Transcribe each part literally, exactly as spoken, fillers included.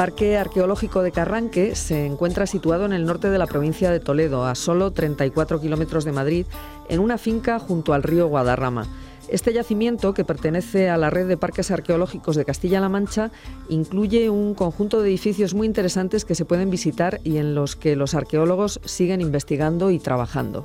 Parque Arqueológico de Carranque se encuentra situado en el norte de la provincia de Toledo, a solo treinta y cuatro kilómetros de Madrid, en una finca junto al río Guadarrama. Este yacimiento, que pertenece a la red de parques arqueológicos de Castilla-La Mancha, incluye un conjunto de edificios muy interesantes que se pueden visitar y en los que los arqueólogos siguen investigando y trabajando.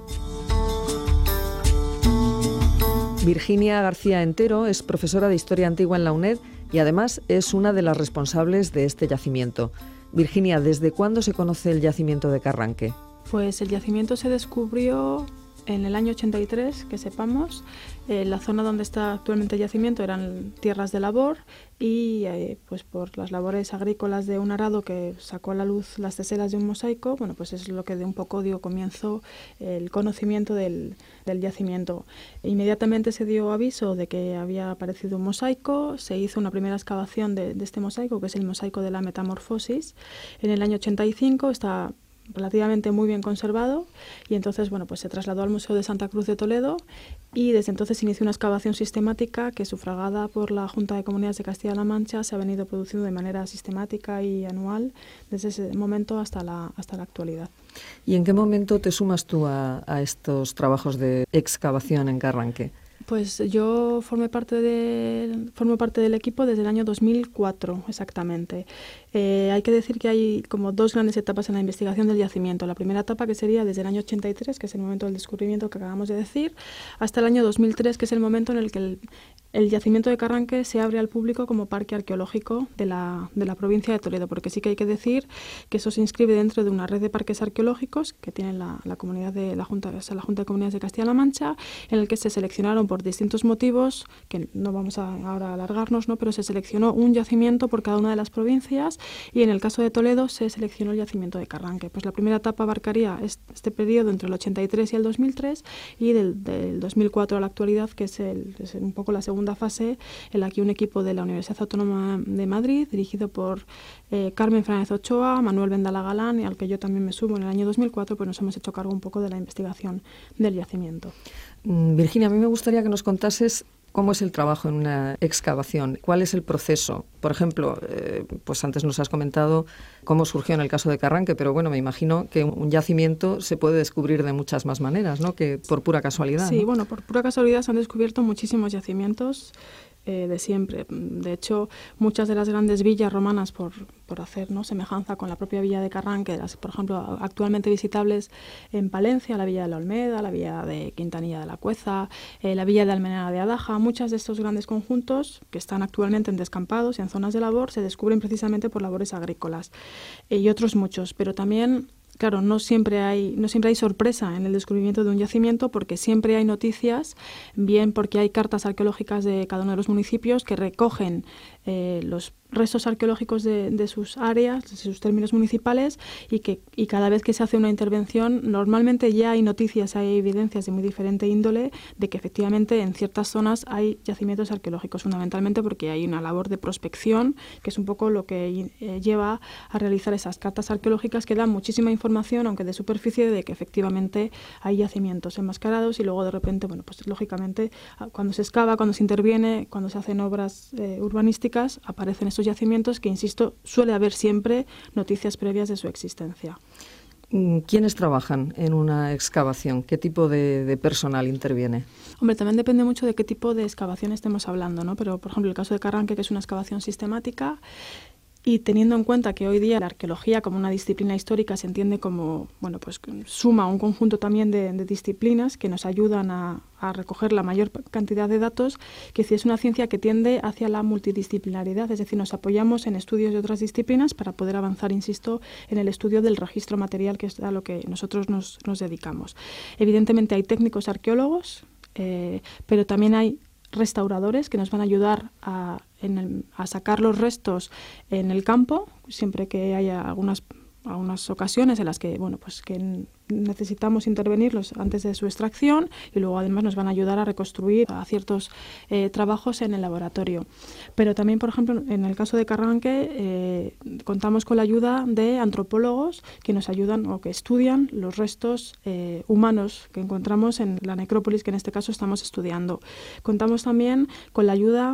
Virginia García Entero es profesora de Historia Antigua en la UNED y además es una de las responsables de este yacimiento. Virginia, ¿desde cuándo se conoce el yacimiento de Carranque? Pues el yacimiento se descubrió en el año ochenta y tres, que sepamos. Eh, la zona donde está actualmente el yacimiento eran tierras de labor y eh, pues por las labores agrícolas de un arado que sacó a la luz las teselas de un mosaico, bueno, pues es lo que de un poco dio comienzo el conocimiento del, del yacimiento. Inmediatamente se dio aviso de que había aparecido un mosaico, se hizo una primera excavación de, de este mosaico, que es el mosaico de la Metamorfosis. En el año ochenta y cinco está relativamente muy bien conservado y entonces bueno pues se trasladó al Museo de Santa Cruz de Toledo y desde entonces inició una excavación sistemática que, sufragada por la Junta de Comunidades de Castilla-La Mancha, se ha venido produciendo de manera sistemática y anual desde ese momento hasta la, hasta la actualidad. ¿Y en qué momento te sumas tú a, a estos trabajos de excavación en Carranque? Pues yo formé parte de, formo parte del equipo desde el año dos mil cuatro, exactamente. Eh, hay que decir que hay como dos grandes etapas en la investigación del yacimiento. La primera etapa, que sería desde el año ochenta y tres, que es el momento del descubrimiento que acabamos de decir, hasta el año dos mil tres, que es el momento en el que el, el yacimiento de Carranque se abre al público como parque arqueológico de la, de la provincia de Toledo, porque sí que hay que decir que eso se inscribe dentro de una red de parques arqueológicos que tiene la, la comunidad de la Junta, o sea, la Junta de Comunidades de Castilla-La Mancha, en el que se seleccionaron por distintos motivos, que no vamos a ahora a alargarnos, ¿no? Pero se seleccionó un yacimiento por cada una de las provincias y en el caso de Toledo se seleccionó el yacimiento de Carranque. Pues la primera etapa abarcaría este periodo entre el ochenta y tres y el dos mil tres y del, del dos mil cuatro a la actualidad, que es, el, es un poco la segunda fase, en la que un equipo de la Universidad Autónoma de Madrid, dirigido por eh, Carmen Fernández Ochoa, Manuel Vendala Galán, y al que yo también me sumo en el año dos mil cuatro, pues nos hemos hecho cargo un poco de la investigación del yacimiento. Virginia, a mí me gustaría que nos contases cómo es el trabajo en una excavación, cuál es el proceso. Por ejemplo, eh, pues antes nos has comentado cómo surgió en el caso de Carranque, pero bueno, me imagino que un yacimiento se puede descubrir de muchas más maneras, ¿no? Que por pura casualidad. Sí, ¿no? bueno, por pura casualidad se han descubierto muchísimos yacimientos eh, de siempre. De hecho, muchas de las grandes villas romanas, por, por hacer, ¿no?, semejanza con la propia villa de Carranque, las, por ejemplo, actualmente visitables en Palencia, la villa de la Olmeda, la villa de Quintanilla de la Cueza, eh, la villa de Almenara de Adaja, muchas de estos grandes conjuntos que están actualmente en descampados y en zonas de labor se descubren precisamente por labores agrícolas, eh, y otros muchos, pero también... Claro, no siempre hay no siempre hay sorpresa en el descubrimiento de un yacimiento, porque siempre hay noticias, bien porque hay cartas arqueológicas de cada uno de los municipios que recogen eh, los restos arqueológicos de, de sus áreas, de sus términos municipales, y que y cada vez que se hace una intervención, normalmente ya hay noticias, hay evidencias de muy diferente índole de que efectivamente en ciertas zonas hay yacimientos arqueológicos, fundamentalmente porque hay una labor de prospección, que es un poco lo que eh, lleva a realizar esas cartas arqueológicas que dan muchísima información, aunque de superficie, de que efectivamente hay yacimientos enmascarados, y luego de repente, bueno, pues lógicamente cuando se excava, cuando se interviene, cuando se hacen obras eh, urbanísticas, aparecen estos yacimientos que, insisto, suele haber siempre noticias previas de su existencia. ¿Quiénes trabajan en una excavación? ¿Qué tipo de, de personal interviene? Hombre, también depende mucho de qué tipo de excavación estemos hablando, ¿no? Pero, por ejemplo, el caso de Carranque, que es una excavación sistemática, y teniendo en cuenta que hoy día la arqueología como una disciplina histórica se entiende como, bueno, pues suma un conjunto también de, de disciplinas que nos ayudan a, a recoger la mayor cantidad de datos, que es una ciencia que tiende hacia la multidisciplinaridad, es decir, nos apoyamos en estudios de otras disciplinas para poder avanzar, insisto, en el estudio del registro material, que es a lo que nosotros nos, nos dedicamos. Evidentemente hay técnicos arqueólogos, eh, pero también hay restauradores que nos van a ayudar a, en el, a sacar los restos en el campo, siempre que haya algunas, algunas ocasiones en las que, bueno, pues que necesitamos intervenirlos antes de su extracción, y luego además nos van a ayudar a reconstruir a ciertos eh, trabajos en el laboratorio. Pero también, por ejemplo, en el caso de Carranque, eh, contamos con la ayuda de antropólogos que nos ayudan o que estudian los restos eh, humanos que encontramos en la necrópolis, que en este caso estamos estudiando. Contamos también con la ayuda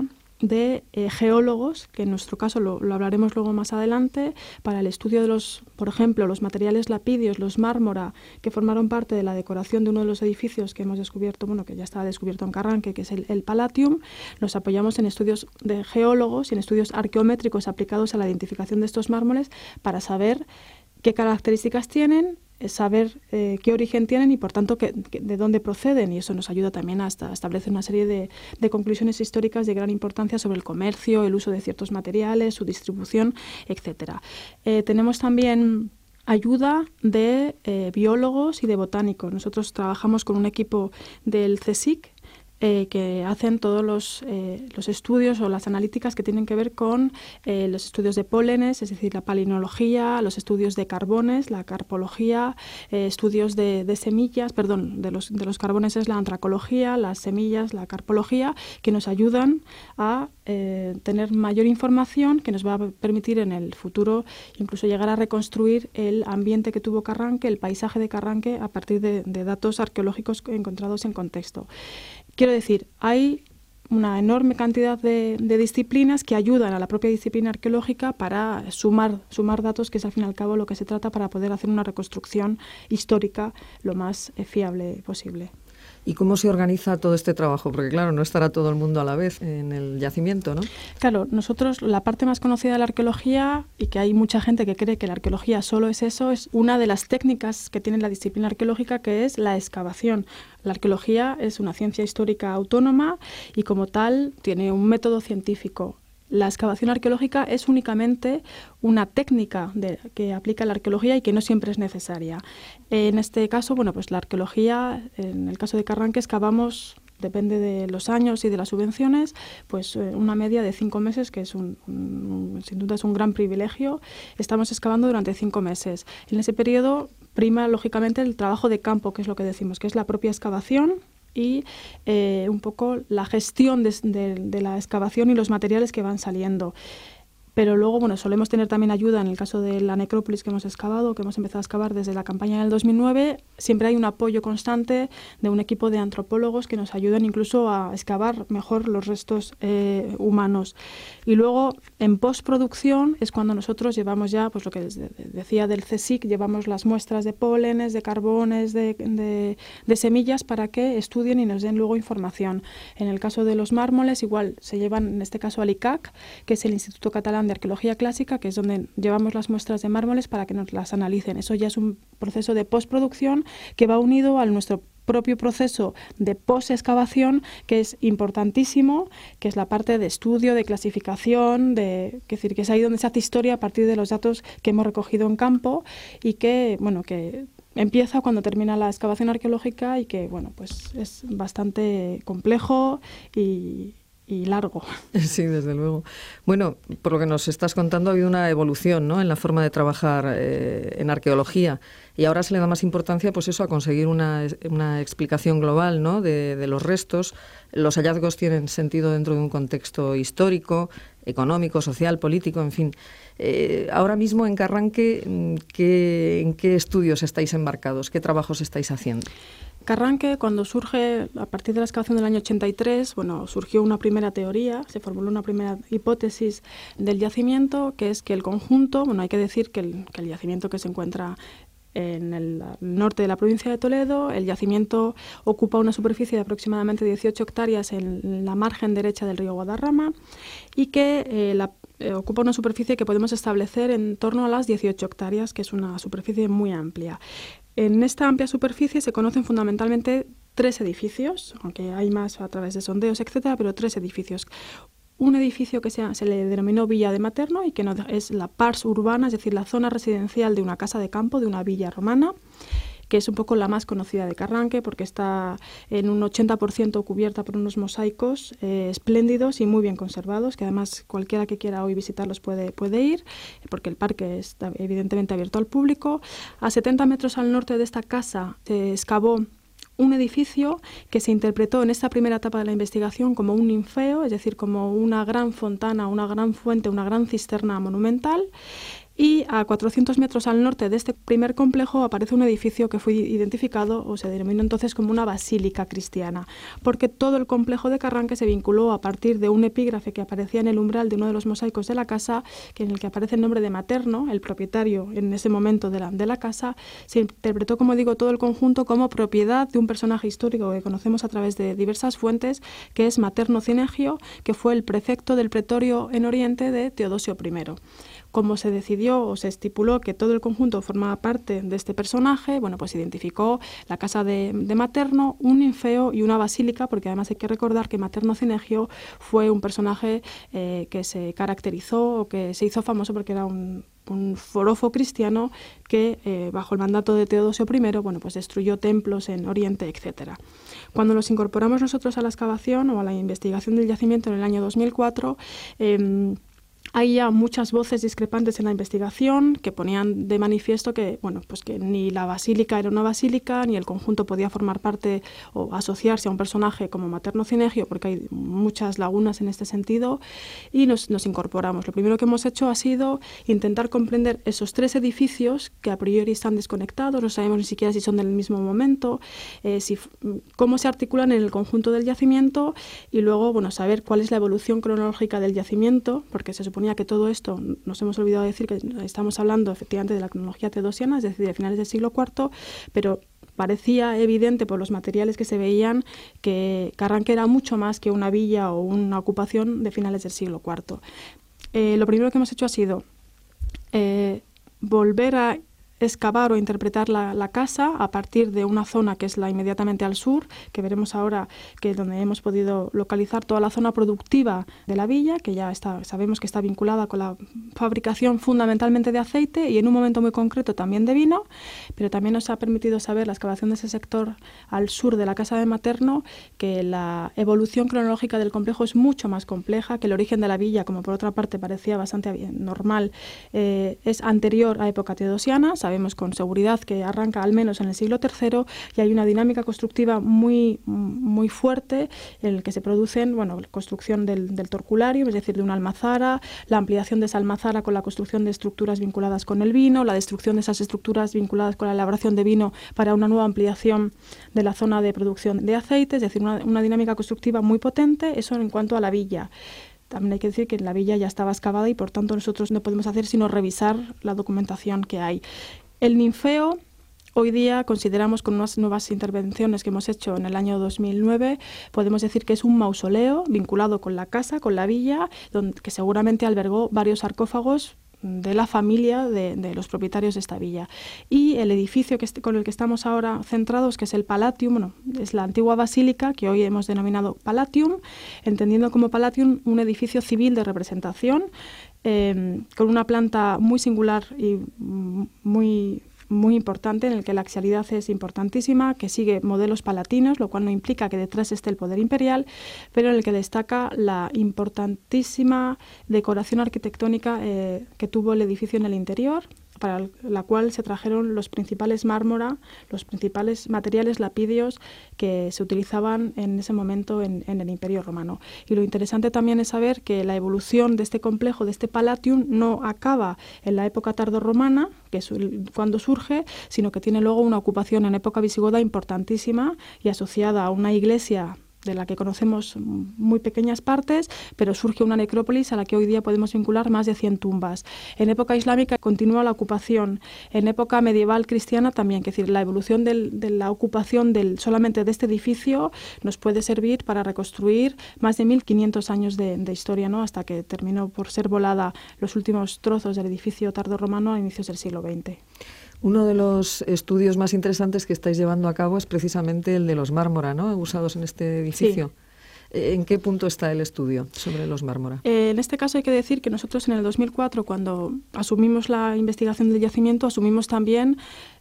de eh, geólogos, que en nuestro caso lo, lo hablaremos luego más adelante, para el estudio de los, por ejemplo, los materiales lapídeos, los mármora, que formaron parte de la decoración de uno de los edificios que hemos descubierto, bueno, que ya estaba descubierto en Carranque, que es el, el Palatium. Nos apoyamos en estudios de geólogos y en estudios arqueométricos aplicados a la identificación de estos mármoles para saber qué características tienen, saber eh, qué origen tienen y, por tanto, que, que, de dónde proceden. Y eso nos ayuda también a establecer una serie de, de conclusiones históricas de gran importancia sobre el comercio, el uso de ciertos materiales, su distribución, etcétera. Eh, tenemos también ayuda de eh, biólogos y de botánicos. Nosotros trabajamos con un equipo del CSIC, Eh, que hacen todos los, eh, los estudios o las analíticas que tienen que ver con eh, los estudios de pólenes, es decir, la palinología, los estudios de carbones, la carpología, eh, estudios de, de semillas, perdón, de los, de los carbones es la antracología, las semillas, la carpología, que nos ayudan a eh, tener mayor información que nos va a permitir en el futuro incluso llegar a reconstruir el ambiente que tuvo Carranque, el paisaje de Carranque, a partir de, de datos arqueológicos encontrados en contexto. Quiero decir, hay una enorme cantidad de, de disciplinas que ayudan a la propia disciplina arqueológica para sumar, sumar datos, que es al fin y al cabo lo que se trata para poder hacer una reconstrucción histórica lo más eh, fiable posible. ¿Y cómo se organiza todo este trabajo? Porque, claro, no estará todo el mundo a la vez en el yacimiento, ¿no? Claro, nosotros, la parte más conocida de la arqueología, y que hay mucha gente que cree que la arqueología solo es eso, es una de las técnicas que tiene la disciplina arqueológica, que es la excavación. La arqueología es una ciencia histórica autónoma y, como tal, tiene un método científico. La excavación arqueológica es únicamente una técnica de, que aplica la arqueología y que no siempre es necesaria. En este caso, bueno, pues la arqueología, en el caso de Carranque, excavamos, depende de los años y de las subvenciones, pues eh, una media de cinco meses, que es un, un, sin duda es un gran privilegio. Estamos excavando durante cinco meses. En ese periodo prima, lógicamente, el trabajo de campo, que es lo que decimos, que es la propia excavación, y eh, un poco la gestión de, de, de la excavación y los materiales que van saliendo. Pero luego, bueno, solemos tener también ayuda en el caso de la necrópolis que hemos excavado, que hemos empezado a excavar desde la campaña del dos mil nueve. Siempre hay un apoyo constante de un equipo de antropólogos que nos ayudan incluso a excavar mejor los restos eh, humanos. Y luego, en postproducción, es cuando nosotros llevamos ya, pues lo que decía del CSIC, llevamos las muestras de pólenes, de carbones, de, de, de semillas, para que estudien y nos den luego información. En el caso de los mármoles, igual se llevan, en este caso, al I C A C, que es el Instituto Catalán de Arqueología Clásica, que es donde llevamos las muestras de mármoles para que nos las analicen. Eso ya es un proceso de postproducción que va unido a nuestro propio proceso de post-excavación, que es importantísimo, que es la parte de estudio, de clasificación, de, es decir, que es ahí donde se hace historia a partir de los datos que hemos recogido en campo y que, bueno, que empieza cuando termina la excavación arqueológica y que, bueno, pues es bastante complejo y y largo. Sí, desde luego. Bueno, por lo que nos estás contando, ha habido una evolución, ¿no?, en la forma de trabajar eh, en arqueología, y ahora se le da más importancia, pues eso, a conseguir una, una explicación global, ¿no?, de, de los restos. Los hallazgos tienen sentido dentro de un contexto histórico, económico, social, político, en fin. Eh, ahora mismo en Carranque, ¿qué, ¿en qué estudios estáis embarcados? ¿Qué trabajos estáis haciendo? Carranque, cuando surge, a partir de la excavación del año ochenta y tres, bueno, surgió una primera teoría, se formuló una primera hipótesis del yacimiento, que es que el conjunto, bueno, hay que decir que el, que el yacimiento que se encuentra en el norte de la provincia de Toledo, el yacimiento ocupa una superficie de aproximadamente dieciocho hectáreas en la margen derecha del río Guadarrama y que eh, la, eh, ocupa una superficie que podemos establecer en torno a las dieciocho hectáreas, que es una superficie muy amplia. En esta amplia superficie se conocen fundamentalmente tres edificios, aunque hay más a través de sondeos, etcétera, pero tres edificios. Un edificio que se, se le denominó Villa de Materno y que no, es la pars urbana, es decir, la zona residencial de una casa de campo, de una villa romana, que es un poco la más conocida de Carranque porque está en un ochenta por ciento cubierta por unos mosaicos eh, espléndidos y muy bien conservados, que además cualquiera que quiera hoy visitarlos puede, puede ir, porque el parque está evidentemente abierto al público. A setenta metros al norte de esta casa se excavó un edificio que se interpretó en esta primera etapa de la investigación como un ninfeo, es decir, como una gran fontana, una gran fuente, una gran cisterna monumental. Y a cuatrocientos metros al norte de este primer complejo aparece un edificio que fue identificado o se denominó entonces como una basílica cristiana, porque todo el complejo de Carranque se vinculó a partir de un epígrafe que aparecía en el umbral de uno de los mosaicos de la casa, que en el que aparece el nombre de Materno, el propietario en ese momento de la, de la casa. Se interpretó, como digo, todo el conjunto como propiedad de un personaje histórico que conocemos a través de diversas fuentes, que es Materno Cinegio, que fue el prefecto del pretorio en Oriente de Teodosio primero. Como se decidió o se estipuló que todo el conjunto formaba parte de este personaje, bueno, pues se identificó la casa de, de Materno, un ninfeo y una basílica, porque además hay que recordar que Materno Cinegio fue un personaje eh, que se caracterizó o que se hizo famoso porque era un, un forofo cristiano que eh, bajo el mandato de Teodosio primero, bueno, pues destruyó templos en Oriente, etcétera. Cuando nos incorporamos nosotros a la excavación o a la investigación del yacimiento en el año dos mil cuatro, eh, hay ya muchas voces discrepantes en la investigación que ponían de manifiesto que, bueno, pues que ni la basílica era una basílica, ni el conjunto podía formar parte o asociarse a un personaje como Materno Cinegio, porque hay muchas lagunas en este sentido, y nos, nos incorporamos. Lo primero que hemos hecho ha sido intentar comprender esos tres edificios que a priori están desconectados, no sabemos ni siquiera si son del mismo momento, eh, si, cómo se articulan en el conjunto del yacimiento, y luego, bueno, saber cuál es la evolución cronológica del yacimiento, porque se supone que todo esto, nos hemos olvidado decir que estamos hablando efectivamente de la cronología teodosiana, es decir, de finales del siglo cuarto, pero parecía evidente por los materiales que se veían que Carranque era mucho más que una villa o una ocupación de finales del siglo cuarto. Eh, lo primero que hemos hecho ha sido eh, volver a excavar o interpretar la, la casa a partir de una zona que es la inmediatamente al sur, que veremos ahora que es donde hemos podido localizar toda la zona productiva de la villa, que ya está, sabemos que está vinculada con la fabricación fundamentalmente de aceite y en un momento muy concreto también de vino, pero también nos ha permitido saber la excavación de ese sector al sur de la casa de Materno, que la evolución cronológica del complejo es mucho más compleja, que el origen de la villa, como por otra parte parecía bastante normal, eh, es anterior a época teodosiana. Sabemos con seguridad que arranca al menos en el siglo tercero y hay una dinámica constructiva muy, muy fuerte en el que se producen, bueno, la construcción del, del torculario, es decir, de una almazara, la ampliación de esa almazara con la construcción de estructuras vinculadas con el vino, la destrucción de esas estructuras vinculadas con la elaboración de vino para una nueva ampliación de la zona de producción de aceite, es decir, una, una dinámica constructiva muy potente. Eso en cuanto a la villa. También hay que decir que la villa ya estaba excavada y por tanto nosotros no podemos hacer sino revisar la documentación que hay. El ninfeo, hoy día consideramos con unas nuevas intervenciones que hemos hecho en el año dos mil nueve, podemos decir que es un mausoleo vinculado con la casa, con la villa, donde, que seguramente albergó varios sarcófagos de la familia de, de los propietarios de esta villa. Y el edificio que est- con el que estamos ahora centrados, que es el Palatium, bueno, es la antigua basílica, que hoy hemos denominado Palatium, entendiendo como Palatium un edificio civil de representación, eh, con una planta muy singular y muy... muy importante, en el que la axialidad es importantísima, que sigue modelos palatinos, lo cual no implica que detrás esté el poder imperial, pero en el que destaca la importantísima decoración arquitectónica eh, que tuvo el edificio en el interior, para la cual se trajeron los principales mármora, los principales materiales lapídeos que se utilizaban en ese momento en, en el Imperio Romano. Y lo interesante también es saber que la evolución de este complejo, de este Palatium, no acaba en la época tardorromana, que es cuando surge, sino que tiene luego una ocupación en época visigoda importantísima y asociada a una iglesia de la que conocemos muy pequeñas partes, pero surge una necrópolis a la que hoy día podemos vincular más de cien tumbas. En época islámica continúa la ocupación, en época medieval cristiana también, es decir, la evolución del, de la ocupación del, solamente de este edificio nos puede servir para reconstruir más de mil quinientos años de, de historia, ¿no? Hasta que terminó por ser volada los últimos trozos del edificio tardorromano a inicios del siglo veinte. Uno de los estudios más interesantes que estáis llevando a cabo es precisamente el de los mármora, ¿no?, usados en este edificio. Sí. ¿En qué punto está el estudio sobre los mármora? Eh, en este caso hay que decir que nosotros en el dos mil cuatro, cuando asumimos la investigación del yacimiento, asumimos también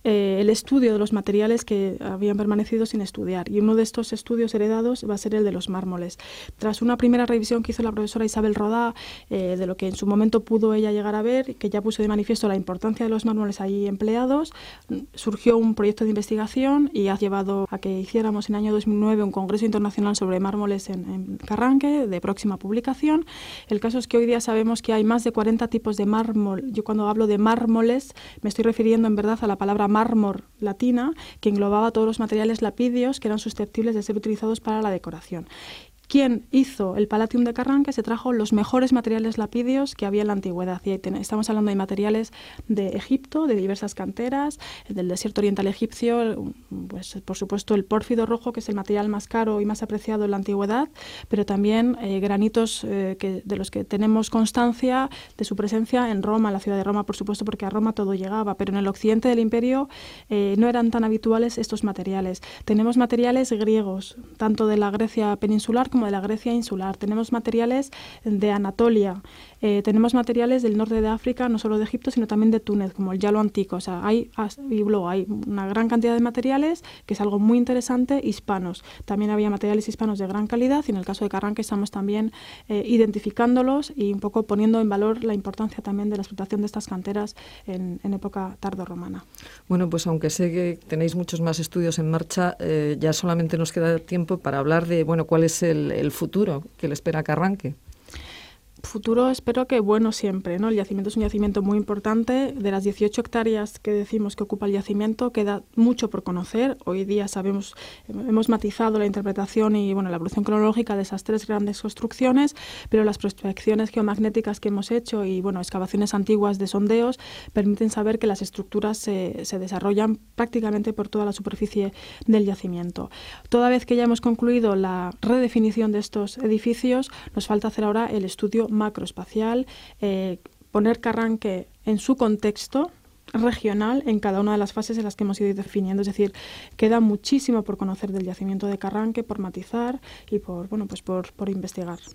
eh, el estudio de los materiales que habían permanecido sin estudiar. Y uno de estos estudios heredados va a ser el de los mármoles. Tras una primera revisión que hizo la profesora Isabel Rodá, eh, de lo que en su momento pudo ella llegar a ver, que ya puso de manifiesto la importancia de los mármoles allí empleados, surgió un proyecto de investigación y ha llevado a que hiciéramos en el año dos mil nueve un congreso internacional sobre mármoles en, en Carranque, de próxima publicación. El caso es que hoy día sabemos que hay más de cuarenta tipos de mármol. Yo cuando hablo de mármoles me estoy refiriendo en verdad a la palabra mármol latina, que englobaba todos los materiales lapídeos que eran susceptibles de ser utilizados para la decoración. Quien hizo el Palatium de Carranque se trajo los mejores materiales lapídeos que había en la antigüedad. Y estamos hablando de materiales de Egipto, de diversas canteras, del desierto oriental egipcio, pues por supuesto el pórfido rojo, que es el material más caro y más apreciado en la antigüedad, pero también eh, granitos eh, que, de los que tenemos constancia de su presencia en Roma, en la ciudad de Roma, por supuesto, porque a Roma todo llegaba, pero en el occidente del imperio eh, no eran tan habituales estos materiales. Tenemos materiales griegos, tanto de la Grecia peninsular como de la Grecia insular. Tenemos materiales de Anatolia, eh, tenemos materiales del norte de África, no solo de Egipto, sino también de Túnez, como el yalo antico. O sea, hay, y luego hay una gran cantidad de materiales, que es algo muy interesante, hispanos. También había materiales hispanos de gran calidad y en el caso de Carranque estamos también eh, identificándolos y un poco poniendo en valor la importancia también de la explotación de estas canteras en, en época tardorromana. Bueno, pues aunque sé que tenéis muchos más estudios en marcha, eh, ya solamente nos queda tiempo para hablar de, bueno, cuál es el, el futuro que le espera a Carranque. Futuro espero que bueno siempre, ¿no? El yacimiento es un yacimiento muy importante. De las dieciocho hectáreas que decimos que ocupa el yacimiento, queda mucho por conocer. Hoy día sabemos, hemos matizado la interpretación y bueno, la evolución cronológica de esas tres grandes construcciones, pero las prospecciones geomagnéticas que hemos hecho y bueno, excavaciones antiguas de sondeos permiten saber que las estructuras se, se desarrollan prácticamente por toda la superficie del yacimiento. Toda vez que ya hemos concluido la redefinición de estos edificios, nos falta hacer ahora el estudio macroespacial, eh, poner Carranque en su contexto regional en cada una de las fases en las que hemos ido definiendo. Es decir, queda muchísimo por conocer del yacimiento de Carranque, por matizar y por, bueno, pues por, por investigar.